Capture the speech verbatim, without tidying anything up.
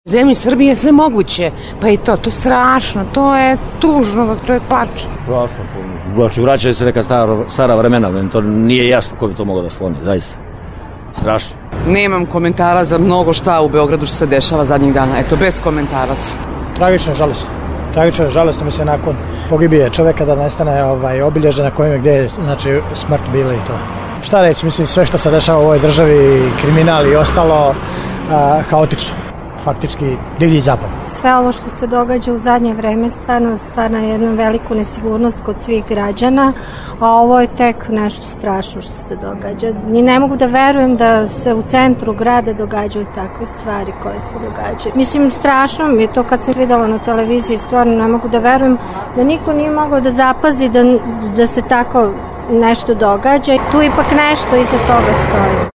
Zemlji Srbije je sve moguće, pa i to, to je strašno, to je tužno, to je plač. Strašno, znači vraćaju se neka stara, stara vremena, to nije jasno ko bi to mogao da sloni, zaista. Strašno. Nemam komentara za mnogo šta u Beogradu što se dešava zadnjih dana, eto, bez komentara su. Tragično je žalostno. Tragično je žalostno, mislim, nakon pogibije čoveka da nestane ovaj, obilježje na kojem je gde je znači, smrt bila i to. Šta reći, mislim, sve što se dešava u ovoj državi, kriminal i ostalo, a, haotično. Faktički divlji zapad. Sve ovo što se događa u zadnje vreme stvarno stvara jednu veliku nesigurnost kod svih građana, a ovo je tek nešto strašno što se događa. Ni ne mogu da verujem da se u centru grada događaju takve stvari koje se događaju. Mislim, strašno mi je to kad sam videla na televiziji, stvarno ne mogu da verujem da niko nije mogao da zapazi da, da se tako nešto događa. Tu ipak nešto iza toga stoji.